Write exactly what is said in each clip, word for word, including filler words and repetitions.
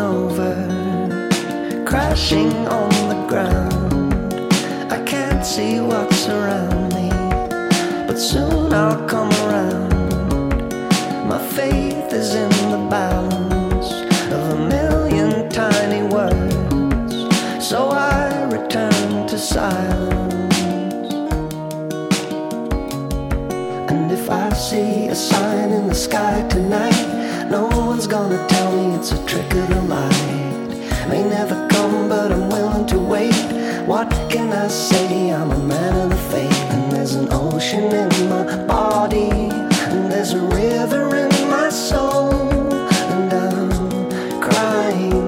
over, crashing on the ground. I can't see what's around me, but soon I'll come around. My faith is in the balance of a million tiny words, so I return to silence. And if I see a sign in the sky tonight, no one's gonna tell me it's a trick of the light. May never come, but I'm willing to wait. What can I say? I'm a man of the faith. And there's an ocean in my body, and there's a river in my soul, and I'm crying.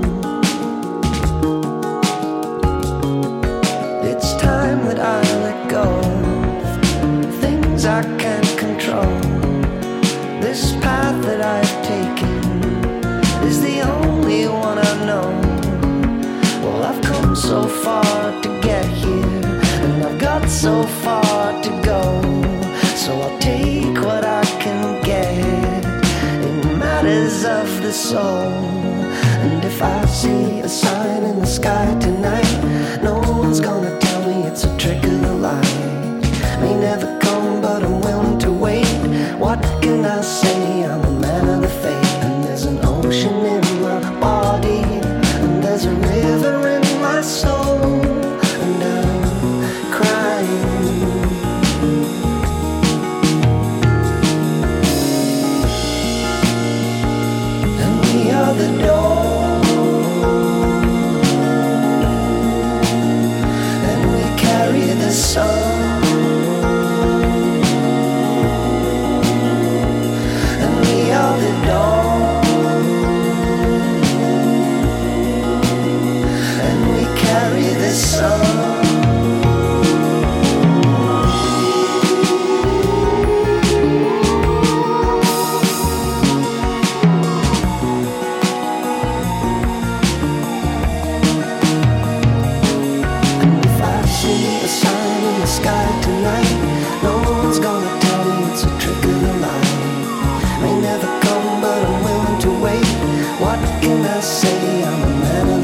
It's time that I let go of things I can't control. This path that I've taken is the only one I know. Well, I've come so far to get here, and I've got so far to go. So I'll take what I can get in matters of the soul. And if I see a sign in the sky tonight, no one's gonna tell me it's a trick of the light. May never come, but I'm willing to wait. What can I say? I'm a man of the faith. And there's an ocean in my body, and there's a river in my soul, and I'm crying. And we are the dawn, and we carry the sun. What can I say? I'm a man